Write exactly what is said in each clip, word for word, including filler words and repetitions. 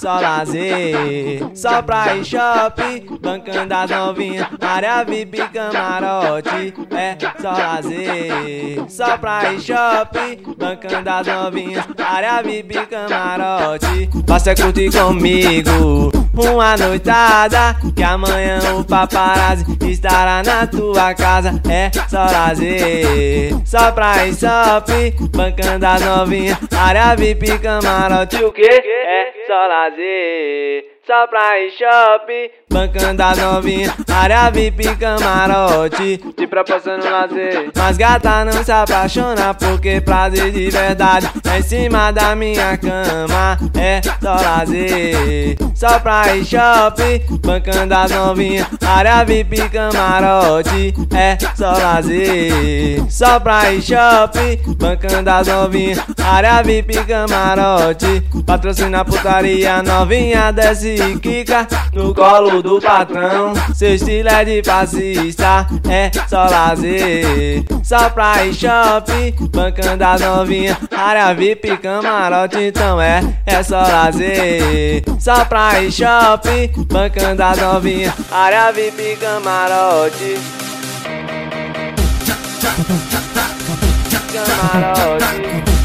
só lazer. Só pra ir shopping, bancando as novinhas, área V I P, camarote, é só lazer. Só pra ir shopping, bancando as novinhas, área V I P, camarote. Você curtir comigo uma noitada, que amanhã o paparazzi estará na tua casa, é só lazer. Só pra ir shopping, bancando as novinhas, área V I P, camarote, o que? É só lazer. Só pra ir shopping, bancando as novinhas, área V I P, camarote, te proporcionando lazer. Mas gata não se apaixona, porque prazer de verdade é em cima da minha cama, é só lazer. Só pra ir shopping, bancando as novinhas, área V I P, camarote, é só lazer. Só pra ir shopping, bancando as novinhas, área V I P, camarote, patrocina putaria, novinha desce e quica no colo do patrão. Seu estilo é de passista, é só lazer. Só pra ir shopping, bancando as novinhas, área V I P, camarote, então é, é só lazer. Só pra ir shopping, bancando as novinhas, área V I P, camarote, camarote.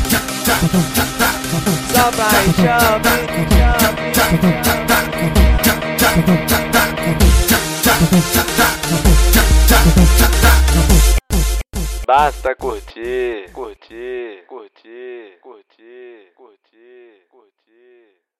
Só pra ir shopping, shopping. Basta curtir, curtir, curtir, curtir.